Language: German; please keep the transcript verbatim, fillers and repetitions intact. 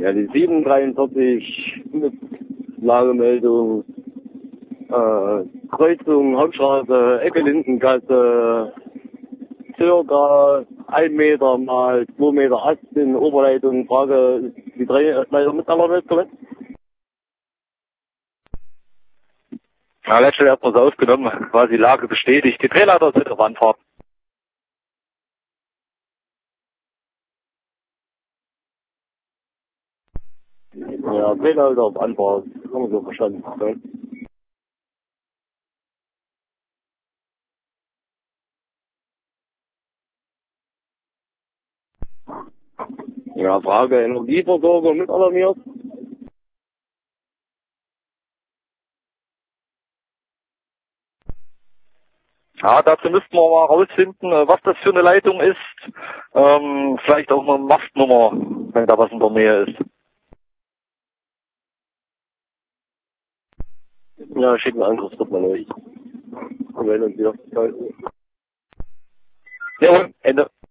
Ja, die sieben dreiundvierzig mit Lagemeldung, äh, Kreuzung, Hauptstraße, Ecke Lindengasse, circa ein Meter mal zwei Meter Ast in Oberleitung. Frage, ist die drei Leiter mit aller Welt kommen? Ja, letztlich erstmal so aufgenommen, quasi Lage bestätigt. Die Drehleiter sind auf Anfahrt. Ja, Drehleiter auf Anfahrt, haben wir so verstanden. Ja, ja Frage, Energieversorgung mit alarmiert. Ja, dazu müssten wir mal rausfinden, was das für eine Leitung ist. Ähm, vielleicht auch mal eine Mastnummer, wenn da was in der Nähe ist. Ja, schicken wir Angriff doch mal durch. Wir melden uns wieder. Jawohl, Ende.